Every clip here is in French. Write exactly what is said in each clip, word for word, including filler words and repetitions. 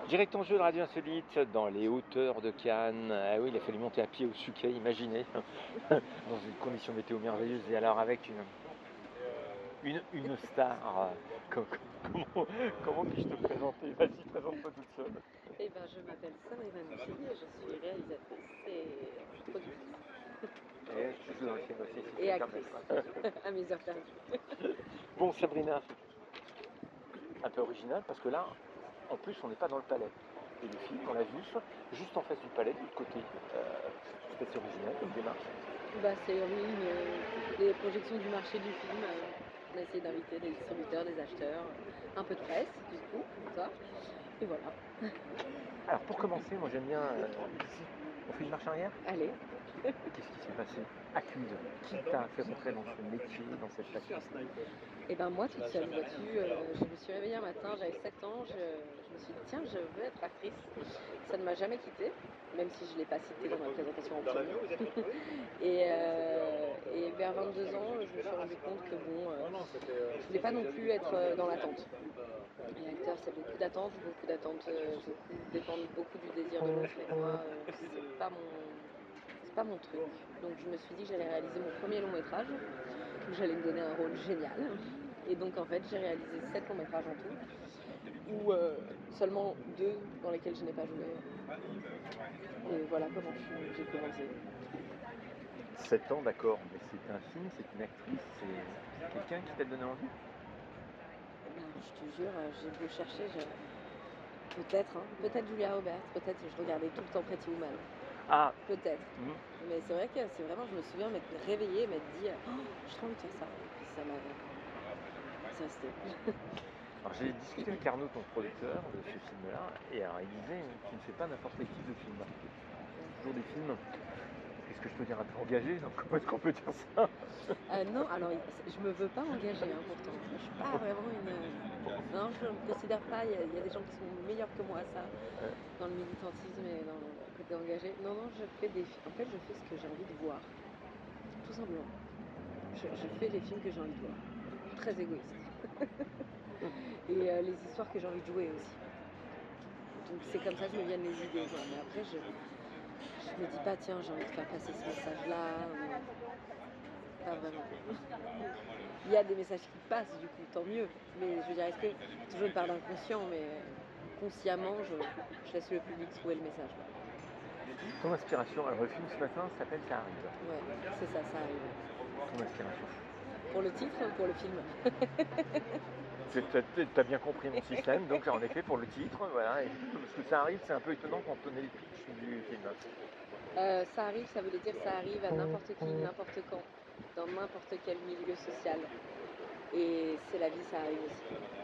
Direct en jeu de Radio Insolite dans les hauteurs de Cannes. Ah oui, il a fallu monter à pied au Suquet, imaginez, dans une condition météo merveilleuse. Et alors avec une, une, une star, euh, co- co- comment, comment puis-je te présenter? Vas-y, présente-toi toute seule. Eh ben, je m'appelle Sabrina Nucci et je suis réalisatrice et productrice Et tu joues dans le film aussi, si tu et veux te permettre, actrice quoi. à mes heures perdues. Bon, Sabrina, un peu original parce que là, en plus, on n'est pas dans le palais. Et le film, on l'a vu, juste en face du palais, de l'autre côté. Euh, c'est assez original comme démarche. Bah, c'est oui, une, les projections du marché du film. euh, on a essayé d'inviter des distributeurs, des acheteurs, un peu de presse, du coup, comme ça. Et voilà. Alors pour commencer, moi j'aime bien euh, ici, on fait une marche arrière. Allez. Qu'est-ce qui s'est passé? Accuse. Qui t'a fait rentrer dans ce métier, dans cette passion? Et ben moi toute seule, vois-tu, euh, je me suis réveillée un matin, j'avais sept ans, je, je me suis dit tiens, je veux être actrice. Ça ne m'a jamais quittée, même si je ne l'ai pas cité dans ma présentation en premier. et, euh, et vers vingt-deux ans, je me suis rendu compte que bon, euh, je voulais pas non plus être euh, dans l'attente. Et acteur, c'est beaucoup d'attentes, beaucoup d'attentes, euh, beaucoup dépendent beaucoup du désir de l'autre. Et moi, euh, c'est pas mon, c'est pas mon truc. Donc je me suis dit que j'allais réaliser mon premier long métrage, où j'allais me donner un rôle génial. Et donc en fait, j'ai réalisé sept longs métrages en tout, ou euh, seulement deux dans lesquels je n'ai pas joué. Et voilà comment je- j'ai commencé. sept ans, d'accord, mais c'est un film, c'est une actrice, c'est quelqu'un qui t'a donné envie? Ben, je te jure, euh, j'ai beau chercher, je... peut-être, hein, peut-être Julia Roberts, peut-être je regardais tout le temps Pretty Woman. Ah, Peut-être. hmm. Mais c'est vrai que c'est vraiment, je me souviens m'être réveillée, m'être dit, oh, j'ai trop envie de faire ça. Et puis ça m'a. C'est resté. Alors j'ai discuté avec Arnaud, ton producteur de ce film-là, et alors il disait tu ne fais pas n'importe quel type de film. Toujours des films, qu'est-ce que je peux dire, un peu engagés, donc comment est-ce qu'on peut dire ça? Euh, non, alors je me veux pas engager, hein, pourtant. Je suis pas vraiment une. Non, je me considère pas. Il y, a, il y a des gens qui sont meilleurs que moi à ça, Ouais. dans le militantisme et dans le côté engagé. Non, non, je fais des. En fait, je fais ce que j'ai envie de voir, tout simplement. Je, je fais les films que j'ai envie de voir. Très égoïste. Et euh, les histoires que j'ai envie de jouer aussi. Donc c'est comme ça que me viennent les idées. Quoi. Mais après, je je me dis pas, tiens, j'ai envie de faire passer ce message-là. Ou... Pas vraiment. Il y a des messages qui passent, du coup, tant mieux. Mais je veux dire, est-ce que toujours une part d'inconscient, mais consciemment, je, je laisse le public trouver le message. Quoi. Ton inspiration, alors le film ce matin s'appelle Ça arrive. Ouais, c'est ça, ça arrive. Ton inspiration. Pour le titre ou pour le film? Tu as bien compris mon système, donc en effet pour le titre, voilà, et, parce que ça arrive, c'est un peu étonnant quand on est le pitch du film. Euh, ça arrive, ça voulait dire ça arrive à n'importe qui, n'importe quand, dans n'importe quel milieu social. Et c'est la vie, ça arrive aussi.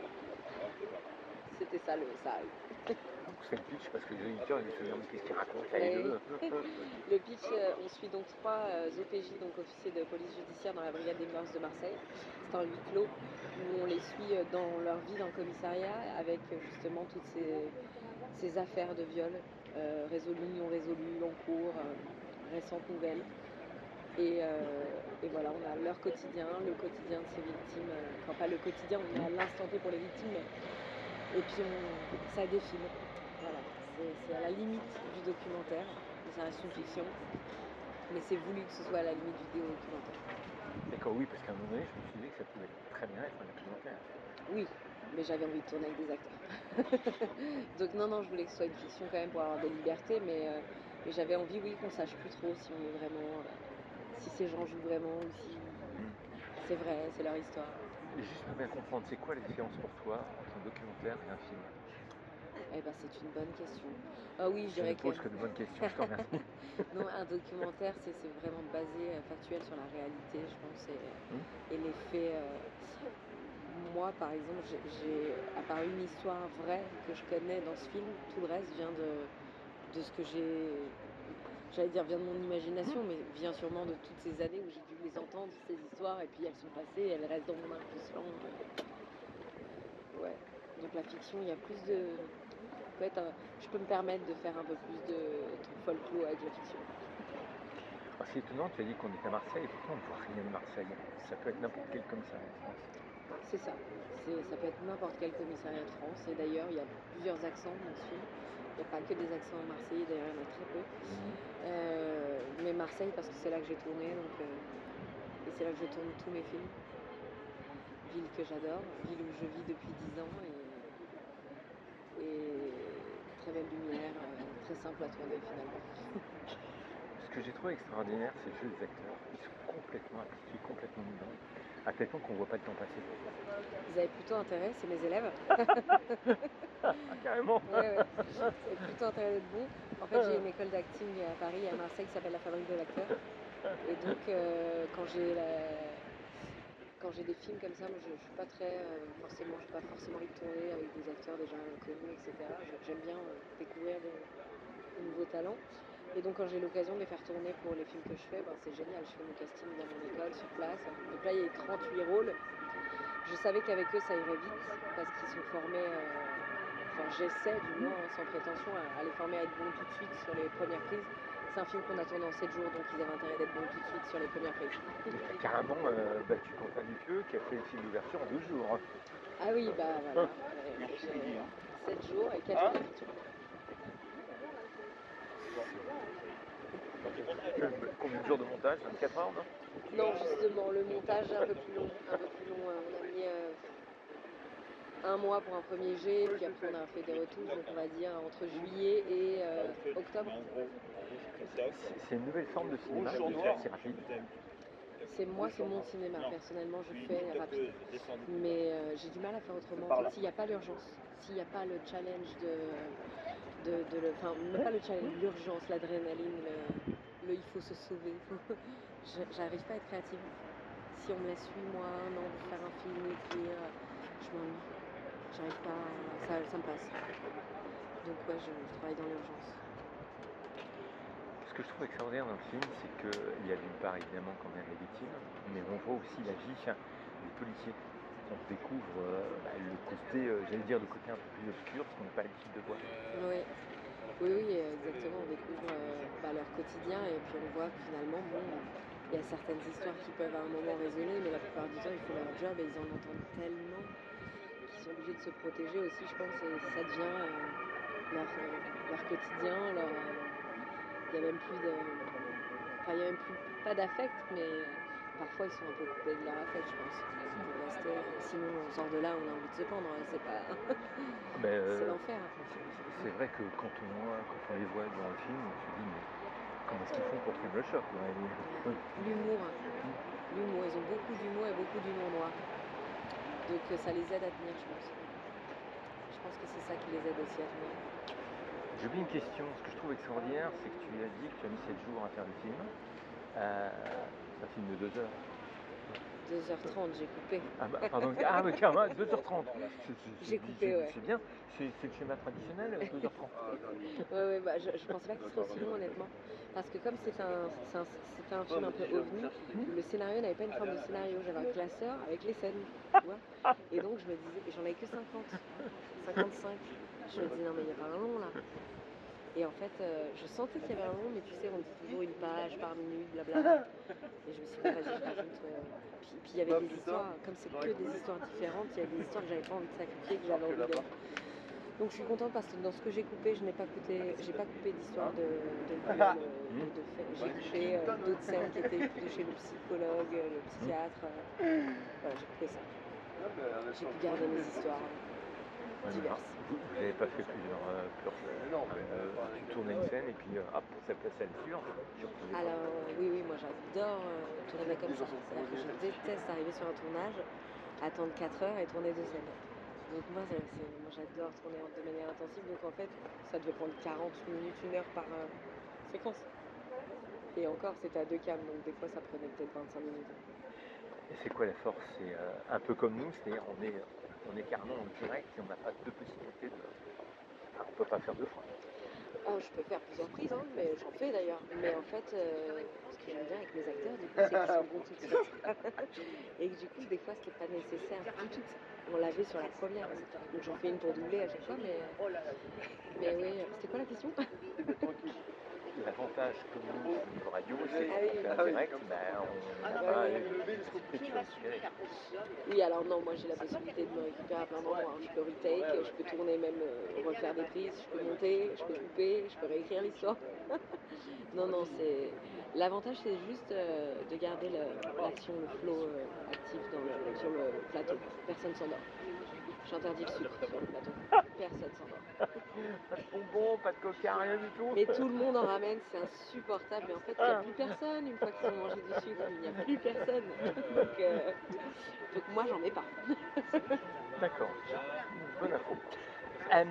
C'était ça le ça arrive. Donc c'est le pitch parce que les auditeurs ils se disent mais qu'est-ce qu'il raconte là, les Mais deux? le pitch, euh, on suit donc trois euh, O P J, donc officiers de police judiciaire dans la brigade des mœurs de Marseille. C'est un huis clos où on les suit euh, dans leur vie dans le commissariat avec euh, justement toutes ces, ces affaires de viol, euh, résolues, non résolues, en cours, euh, récentes nouvelles. Et, euh, et voilà, on a leur quotidien, le quotidien de ces victimes. euh, Enfin, pas le quotidien, on est à l'instant T pour les victimes, mais. Et puis on, ça défile. Voilà, c'est, c'est à la limite du documentaire, mais ça reste une fiction. Mais c'est voulu que ce soit à la limite du documentaire. D'accord, oui, parce qu'à un moment donné, je me suis dit que ça pouvait très bien être un documentaire. Oui, mais j'avais envie de tourner avec des acteurs. Donc non, non, je voulais que ce soit une fiction quand même pour avoir des libertés, mais, euh, mais j'avais envie, oui, qu'on sache plus trop si on est vraiment, euh, si ces gens jouent vraiment ou si c'est vrai, c'est leur histoire. Et juste pour bien comprendre, c'est quoi la différence pour toi entre un documentaire et un film? Eh ben, c'est une bonne question. Ah oui, je Je dirais ne que pose que de bonnes questions, je te remercie. non, un documentaire, c'est, c'est vraiment basé, euh, factuel sur la réalité, je pense, et, Hmm. et les faits. euh, Moi, par exemple, j'ai, j'ai, à part une histoire vraie que je connais dans ce film, tout le reste vient de, de ce que j'ai. J'allais dire vient de mon imagination, mais vient sûrement de toutes ces années où j'ai dû les entendre, ces histoires, et puis elles sont passées, elles restent dans mon inconscient. Ouais. Donc la fiction, il y a plus de. Peut être un- Je peux me permettre de faire un peu plus de folklore avec la fiction. Alors, c'est étonnant, tu as dit qu'on était à Marseille, et pourtant on ne voit rien de Marseille. Ça peut être n'importe quel commissariat en France. C'est ça. C'est, ça peut être n'importe quel commissariat de France. Et d'ailleurs, il y a plusieurs accents dans ce film. Il n'y a pas que des accents marseillais, d'ailleurs, il y en a très peu. Euh, mais Marseille, parce que c'est là que j'ai tourné, donc, euh, et c'est là que je tourne tous mes films. Ville que j'adore, ville où je vis depuis dix ans. Et, et très belle lumière, euh, très simple à tourner finalement. Ce que j'ai trouvé extraordinaire, c'est le jeu des acteurs. Ils sont complètement appliqués, complètement dedans. À tel point qu'on ne voit pas le temps passer. Vous avez plutôt intérêt, c'est mes élèves. Ah, carrément. Ouais, ouais. C'est plutôt intérêt d'être bon. En fait, j'ai une école d'acting à Paris et à Marseille qui s'appelle la Fabrique de l'acteur. Et donc, euh, quand j'ai la... quand j'ai des films comme ça, moi, je, je suis pas très euh, forcément, j'ai pas forcément envie de tourner avec des acteurs déjà connus, et cetera. Je- J'aime bien euh, découvrir de, de nouveaux talents. Et donc, quand j'ai l'occasion de les faire tourner pour les films que je fais, ben, c'est génial. Je fais mon casting dans mon école sur place. Donc là, il y a trente-huit rôles. Je savais qu'avec eux, ça irait vite parce qu'ils sont formés. euh, Enfin, j'essaie du moins, hein, sans prétention, à, à les former à être bons tout de suite sur les premières prises. C'est un film qu'on a tourné en sept jours, donc ils avaient intérêt d'être bons tout de suite sur les premières prises. Carrément euh, battu Quentin Dupieux qui a fait le film d'ouverture en douze jours. Ah oui, bah voilà. Euh, j'ai sept jours et quatre jours d'écriture. Combien de jours de montage? vingt-quatre heures, non? Non, justement, le montage est un peu plus long. Un peu plus long. euh, On a mis euh, un mois pour un premier jet, puis après on a fait des retouches, donc on va dire entre juillet et euh, octobre. C'est une nouvelle forme de cinéma qui est assez rapide. C'est moi, c'est mon cinéma. Personnellement, je fais rapide. Mais euh, j'ai du mal à faire autrement. En fait, s'il n'y a pas l'urgence, s'il n'y a pas le challenge de, de, de le, enfin, même pas le challenge, l'urgence, l'adrénaline, le, le il faut se sauver. Je- J'arrive pas à être créative. Si on me laisse huit mois, un an pour faire un film, écrire, je m'ennuie. J'arrive pas, à- ça, ça me passe. Donc ouais, je, je travaille dans l'urgence. Ce que je trouve extraordinaire dans le film, c'est qu'il y a d'une part évidemment quand même les victimes, mais on voit aussi la vie des policiers. On découvre euh, bah, le côté, euh, j'allais dire le côté un peu plus obscur, ce qu'on n'a pas l'habitude de voir. Oui, oui, oui, euh, exactement. On découvre euh, bah, leur quotidien et puis on voit que finalement, bon, il y a certaines histoires qui peuvent à un moment résonner, mais la plupart du temps, ils font leur job et ils en entendent tellement qu'ils sont obligés de se protéger aussi, je pense, et ça devient euh, leur, euh, leur quotidien. Leur, euh, il n'y a même plus de, enfin, il y a même plus pas d'affect, mais euh, parfois ils sont un peu coupés de leur affect, je pense, pour rester. Sinon, on sort de là, on a envie de se pendre. C'est pas, Mais, euh, c'est l'enfer. c'est- C'est vrai que quand on, quand on les voit dans le film, on se dit mais comment est-ce qu'ils font pour prendre le choc quoi. Et- L'humour, l'humour, ils ont beaucoup d'humour et beaucoup d'humour noir. Donc euh, ça les aide à tenir, je pense. Je pense que c'est ça qui les aide aussi à tenir. J'ai oublié une question. Ce que je trouve extraordinaire, c'est que tu as dit que tu as mis sept jours à faire le film. Euh, c'est un film de deux heures. deux heures trente, j'ai coupé. Ah, bah, pardon, ah mais carrément, deux heures trente. C'est- c'est- J'ai c'est- coupé, c'est- ouais. C'est bien, c'est c'est le schéma traditionnel, deux heures trente. Ouais, ouais, bah, je, je pensais pas qu'il serait aussi long, honnêtement. Parce que comme c'est un, c'est un, c'était un film un peu ovni, le scénario n'avait pas une forme de scénario. J'avais un classeur avec les scènes, tu vois. Et donc je me disais, et j'en avais que cinquante, cinquante-cinq. Je me disais, non mais il n'y a pas un long là. Et en fait, euh, je sentais qu'il y avait un long, mais tu sais, on dit toujours une page par minute, blabla. Et je me suis dit, vas-y, je rajoute. euh, Puis puis il y avait des histoires, comme c'est que des histoires différentes, il y avait des histoires que j'avais pas envie de sacrifier, que j'avais envie de. Donc je suis contente parce que dans ce que j'ai coupé, je n'ai pas coupé, j'ai pas coupé d'histoire de, de viol, euh, de, de fait. J'ai coupé euh, d'autres scènes qui étaient de chez le psychologue, euh, le psychiatre. euh, Voilà, j'ai coupé ça. J'ai pu garder mes histoires euh, diverses. Vous n'avez pas fait plusieurs euh, pleurs. Euh, tourner une scène et puis euh, hop, ça place à le suivant. Alors oui, oui, moi j'adore euh, tourner comme ça. C'est-à-dire que je déteste arriver sur un tournage, attendre quatre heures et tourner deux scènes. Donc moi, c'est, c'est- moi j'adore tourner de manière intensive. Donc en fait, ça devait prendre quarante minutes, une heure par euh, séquence. Et encore, c'était à deux cams, donc des fois ça prenait peut-être vingt-cinq minutes. Et c'est quoi la force? C'est euh, un peu comme nous, c'est-à-dire on est, on est carrément en direct et on n'a pas de possibilité de. Enfin, on peut pas faire deux fois. Oh, je peux faire plusieurs prises, hein, mais j'en fais d'ailleurs. Mais en fait, euh, ce que j'aime bien avec mes acteurs, du coup, c'est qu'ils sont bons tout de suite. Et que du coup, des fois, c'était pas nécessaire tout de suite. On l'avait sur la première. Donc j'en fais une pour doubler à chaque fois, mais, mais oui. C'était quoi la question? La l'avantage que nous, au niveau radio, c'est Ah qu'on oui, fait un ah oui. direct, ben, on n'a Ouais, pas ouais. une possibilité de transférer. Oui, alors non, moi j'ai la possibilité de me récupérer à plein d'endroits, hein. Je peux retake, je peux tourner, même euh, refaire des prises, je peux monter, je peux couper, je peux réécrire l'histoire. Non, non, c'est l'avantage, c'est juste euh, de garder le- l'action, le flow euh, actif dans le- sur le plateau. Personne s'endort. J'interdis le sucre sur le plateau. Personne s'endort. Pas de bonbons, pas de coca, rien du tout. Mais tout le monde en ramène, c'est insupportable. Mais en fait, il n'y a plus personne. Une fois qu'ils ont mangé du sucre, il n'y a plus personne. Donc, euh, donc moi, j'en mets pas. D'accord, bonne info. Euh,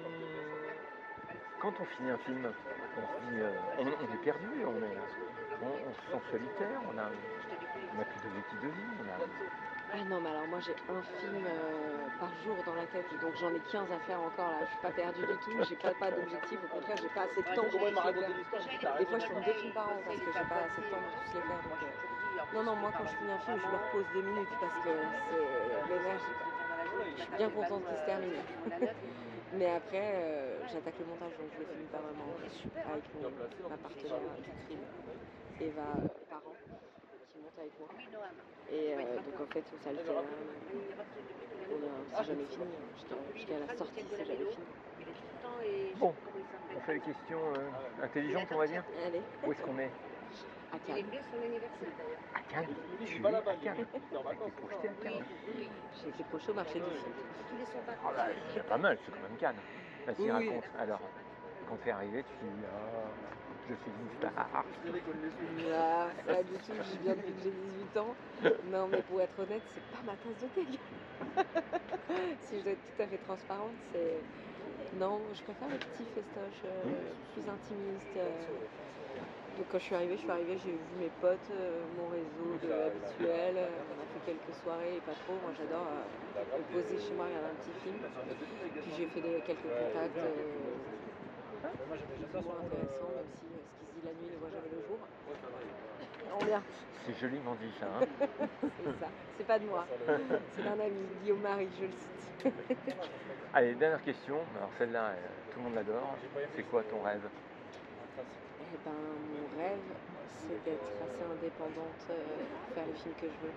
quand on finit un film, on se dit, euh, on, on est perdu, on, est, on, on se sent solitaire, on a, on a plus d'objectif de vie, on a... Ah non, mais alors moi j'ai un film euh, par jour dans la tête, donc j'en ai quinze à faire encore là. Je suis pas perdue du tout, j'ai pas, pas d'objectif, au contraire, j'ai pas assez de temps pour tous les faire. Des fois je tourne deux films par an parce que j'ai pas assez de temps pour tous les faire. Donc, euh, non, non, moi quand je finis un film, je me repose deux minutes parce que c'est de l'énergie. Je suis bien contente qu'il se termine. Mais après, euh, j'attaque le montage, donc je le finis pas vraiment avec mon, ma partenaire du crime, Eva euh, Parent, qui monte avec moi. Et euh, donc en fait, on s'alterne, on a, c'est jamais fini, hein. jusqu'à, jusqu'à la sortie, c'est jamais fini. Bon, on fait les questions euh, intelligentes, on va dire. Allez, Où est-ce qu'on est? à Cannes. À Cannes. Tu es à Cannes. T'as été projeté à Cannes. J'ai été projetée au marché du film. Oh là, c'est déjà pas mal, c'est quand même Cannes. Vas-y, Oui, oui. raconte. Alors, quand t'es arrivé, tu dis, ah, je suis une star. Ah, pas du tout, j'y viens depuis que j'ai dix-huit ans. Non, mais pour être honnête, c'est pas ma tasse de thé. Si je dois être tout à fait transparente, c'est... Non, je préfère les petits festoches euh, plus intimistes. euh. Donc quand je suis arrivée, je suis arrivée, j'ai vu mes potes, euh, mon réseau de habituel. euh, On a fait quelques soirées et pas trop. Moi, j'adore euh, me poser chez moi, regarder un petit film. Puis j'ai fait des, quelques contacts euh, plus ou moins intéressants, même si euh, ce qui se dit la nuit ne voit jamais le jour. On bien. C'est joliment dit ça, hein. C'est ça. C'est pas de moi. C'est d'un ami, Guillaume Marie, je le cite. Allez, dernière question. Alors celle-là, euh, tout le monde l'adore. C'est quoi ton rêve? Eh ben, mon rêve, c'est d'être assez indépendante euh, pour faire les films que je veux.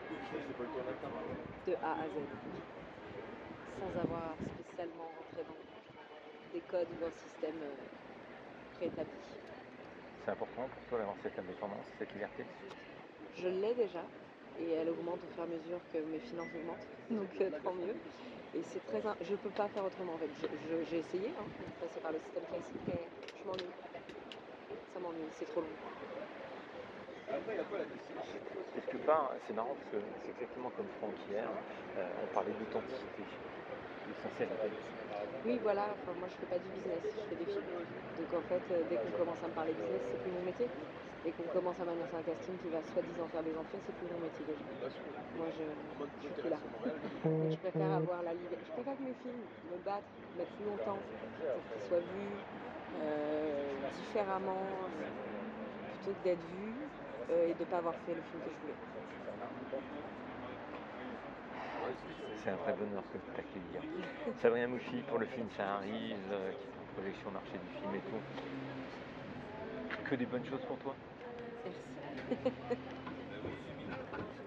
De A à Z. Sans avoir spécialement rentré dans des codes ou un système euh, préétabli. C'est important pour toi d'avoir cette indépendance, cette liberté? Je l'ai déjà. Et elle augmente au fur et à mesure que mes finances augmentent. Donc euh, tant mieux. Et c'est très... in- Je ne peux pas faire autrement en fait. Je- je- j'ai essayé hein, de passer par le système classique, mais je m'ennuie. Ça m'ennuie, c'est trop long. Quelque part, c'est marrant parce que c'est exactement comme Franck hier, euh, on parlait d'authenticité. L'essentiel est Oui, voilà, enfin, moi je fais pas du business, je fais des films. Donc en fait, euh, dès qu'on commence à me parler business, c'est plus mon métier. Dès qu'on commence à m'annoncer un casting qui va soi-disant faire des entrées, c'est plus mon métier déjà. Moi je, je suis plus là. Donc je préfère avoir la liberté. Je préfère que mes films me battent, mettent plus longtemps pour qu'ils soient vus euh, différemment, euh, plutôt que d'être vus euh, et de ne pas avoir fait le film que je voulais. C'est un vrai bonheur que de t'accueillir. Sabrina Mouchi, pour le film Ça arrive, euh, qui est en projection au marché du film et tout. Que des bonnes choses pour toi. Merci.